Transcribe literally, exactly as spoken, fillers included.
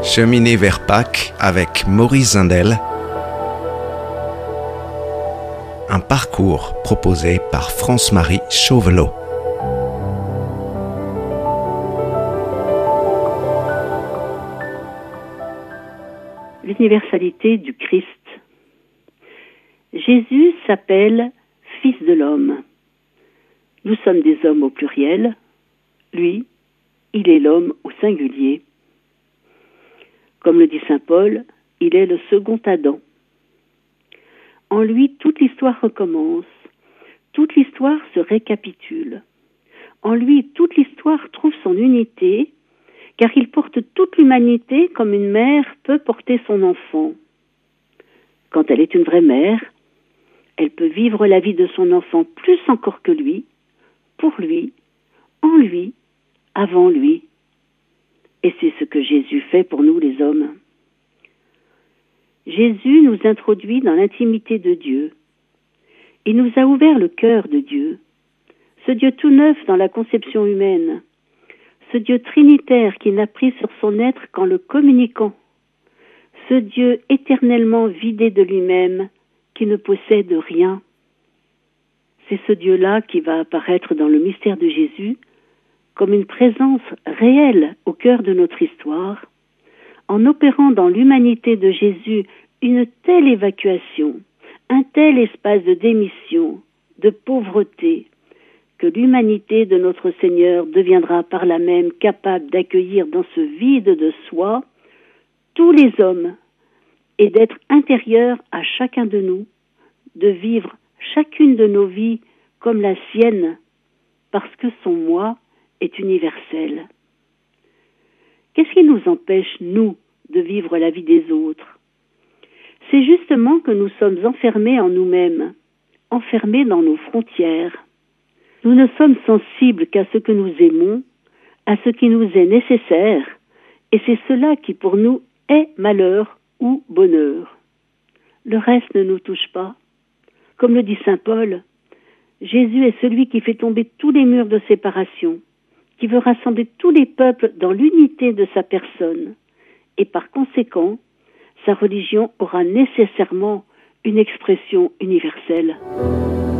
Cheminer vers Pâques avec Maurice Zindel. Un parcours proposé par France-Marie Chauvelot. L'universalité du Christ. Jésus s'appelle Fils de l'homme. Nous sommes des hommes au pluriel. Lui, il est l'homme au singulier. Comme le dit saint Paul, il est le second Adam. En lui, toute l'histoire recommence. Toute l'histoire se récapitule. En lui, toute l'histoire trouve son unité, car il porte toute l'humanité comme une mère peut porter son enfant. Quand elle est une vraie mère, elle peut vivre la vie de son enfant plus encore que lui, pour lui, en lui, avant lui. Et c'est ce que Jésus fait pour nous les hommes. Jésus nous introduit dans l'intimité de Dieu. Il nous a ouvert le cœur de Dieu, ce Dieu tout neuf dans la conception humaine, ce Dieu trinitaire qui n'a pris sur son être qu'en le communiquant, ce Dieu éternellement vidé de lui-même, qui ne possède rien. C'est ce Dieu-là qui va apparaître dans le mystère de Jésus comme une présence réelle au cœur de notre histoire, en opérant dans l'humanité de Jésus une telle évacuation, un tel espace de démission, de pauvreté, que l'humanité de notre Seigneur deviendra par là même capable d'accueillir dans ce vide de soi tous les hommes et d'être intérieur à chacun de nous, de vivre chacune de nos vies comme la sienne, parce que son moi est universel. Qu'est-ce qui nous empêche, nous, de vivre la vie des autres? C'est justement que nous sommes enfermés en nous-mêmes, enfermés dans nos frontières. Nous ne sommes sensibles qu'à ce que nous aimons, à ce qui nous est nécessaire, et c'est cela qui pour nous est malheur ou bonheur. Le reste ne nous touche pas. Comme le dit saint Paul, Jésus est celui qui fait tomber tous les murs de séparation, qui veut rassembler tous les peuples dans l'unité de sa personne, et par conséquent, sa religion aura nécessairement une expression universelle.